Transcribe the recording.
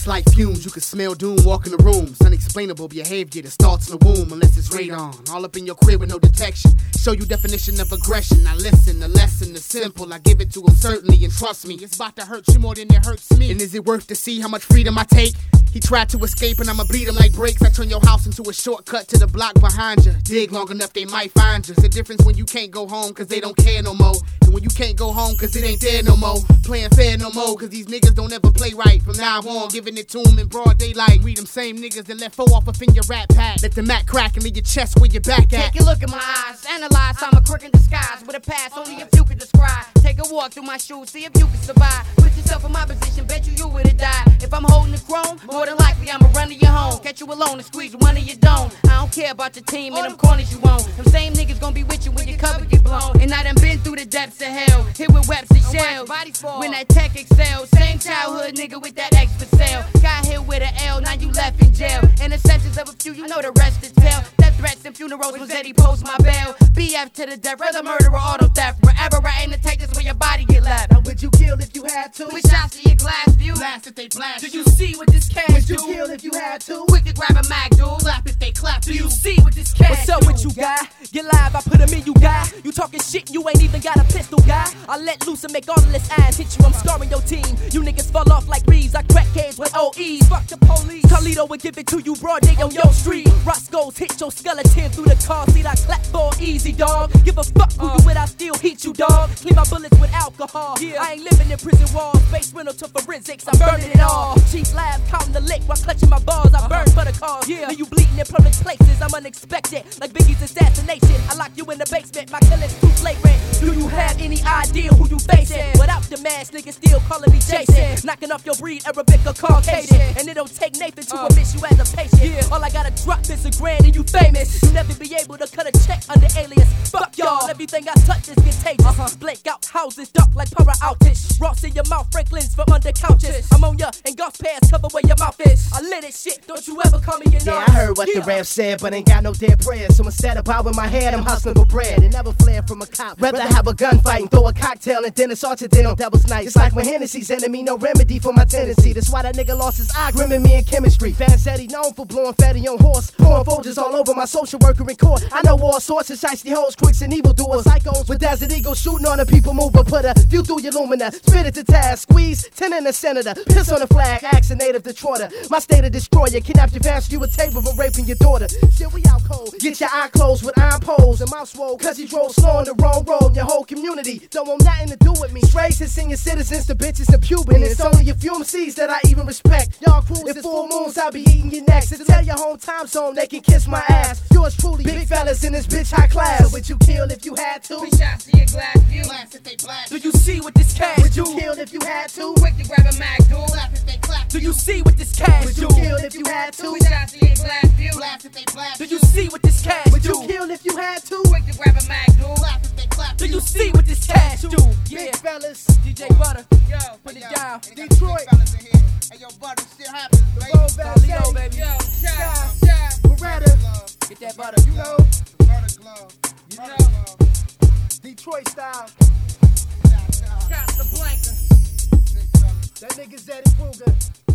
It's like fumes, you can smell doom, walk in the room. It's unexplainable behavior that starts in the womb unless it's radon. All up in your crib with no detection. Show you definition of aggression. Now listen, the lesson is simple. I give it to him certainly, and trust me, it's about to hurt you more than it hurts me. And is it worth to see how much freedom I take? He tried to escape and I'ma beat him like brakes. I turn your house into a shortcut to the block behind you. Dig long enough they might find you. It's the difference when you can't go home cause they don't care no more. And when you can't go home cause it ain't there no more. Playing fair no more cause these niggas don't ever play right. From now on, giving it to them in broad daylight. We them same niggas that let four off up in your rap pack. Let the Mac crack and leave your chest where your back at. Take a look at my eyes, analyze, I'm a crook in disguise. With a past only a few can describe. Take a walk through my shoes, see if you can survive. Put yourself in my position, bet you would've died. If I'm holding the chrome, more than likely I'ma run to your home. Catch you alone and squeeze one of your dome. I don't care about your team and them corners you own. Them same niggas gon' be with you when your cover get blown. And I done been through the depths of hell, hit with webs and shells. When that tech excels, same childhood nigga with that X for sale. Got hit with an L, now you left in jail. Interceptions of a few, you know the rest to tell. Death threats and funerals was Eddie post my bail. BF to the death, rather murder or auto theft. Wherever I aim to take this where your body get left. Now would you kill if you had to? With shots to your glass view. Blast if they blast. Do you see what this cash Would do? you kill if you had to? Quick to grab a mag, dude. Clap if they clap. Do you see what this cash What's up do? with you, guy? Get live, I put 'em in, you guy. You talking shit, you ain't even got a pistol, guy. I let loose and make all of this ass hit you. I'm scarring your team. You niggas fall off like leaves. I crack heads with OEs. Fuck the police. Carlito would give it to you broad day on your street. Roscoe's hit your skeleton through the car seat. I clap for easy, dog. Give a fuck who you with, I still heat you, dog. Clean my bullets with alcohol. Yeah. I ain't living in prison walls. Face rental to forensics. I'm burning it all. Chief Lab counting the lick while clutching my balls. I burn for the cause. Yeah. Now you bleeding in public places. I'm unexpected, like Biggie's assassination. I lock you in the basement. My killing's too flagrant. Do you have any idea who you facing? Without the mask, niggas still calling me Jason. Knocking off your breed, Arabic or Caucasian. And it don't take Nathan to admit you as a patient. Yeah. All I gotta drop is a grand and you famous. You never be able to cut a check under alias. Fuck y'all, everything I touch is contagious. Blake out houses, dark like power outage. Ross in your mouth, Franklin's from under couches. I'm on ya, and golf pads cover where your mouth is. I lit it shit, don't you ever call me your Yeah, I heard what the rap said, but ain't got no dead prayers. So instead of bowing my head, I'm hustling for bread and never flaring from a cop. Rather have a gunfight and throw a cocktail and then assault it on that was nice. It's like when Hennessy's enemy, no remedy for my tendency. That's why that nigga lost his eye, grimming me in chemistry. Fans said he known for blowing fatty on horse. Pouring Folgers all over my social worker in court. I know all sorts of shiesty hoes, quicks and evildoers. Psychos with Desert Eagle shooting on the people move, but put a view through your lumina. Spit it to task, squeeze, 10 in the senator. Piss on the flag, axe a native Detroiter. My state of destroyer, kidnap your fans, you a table for raping your daughter. Shit, we out cold. Get your eye closed with iron poles and mouth swole. Cause he drove slow on the wrong road. Your whole community don't want nothing to do with me. Strays and senior citizens to bitches and puberty. And it's only a few MCs that I even respect. Y'all crews in full moons, I'll be eating your necks. To tell your home time zone, they can kiss my ass. Yours truly, big fellas in this bitch high class. So would you kill if you had to? Three shots to your glass view. Blast if they blast. Do you see what this cash Would you do? kill if you had to? Quick to grab a mag, dude. Clap if they clap. Do you see what this cash Would you do? kill if you had to? Three shots to your glass view. Blast if they blast. Do you see what this cash Would you do? kill if you had to? Quick to grab a mag, dude. Clap if they clap. Do you see what this cash do? Yeah. Big fellas, DJ Butter, Yo, put it down. Detroit. Hey, yo, butter, shit happens, baby. Go back, Carlito, baby. yo, shot. Beretta, Get that butter. you know, Butter glove. You know, Detroit style. Casablanca. That nigga's Eddie Kruger.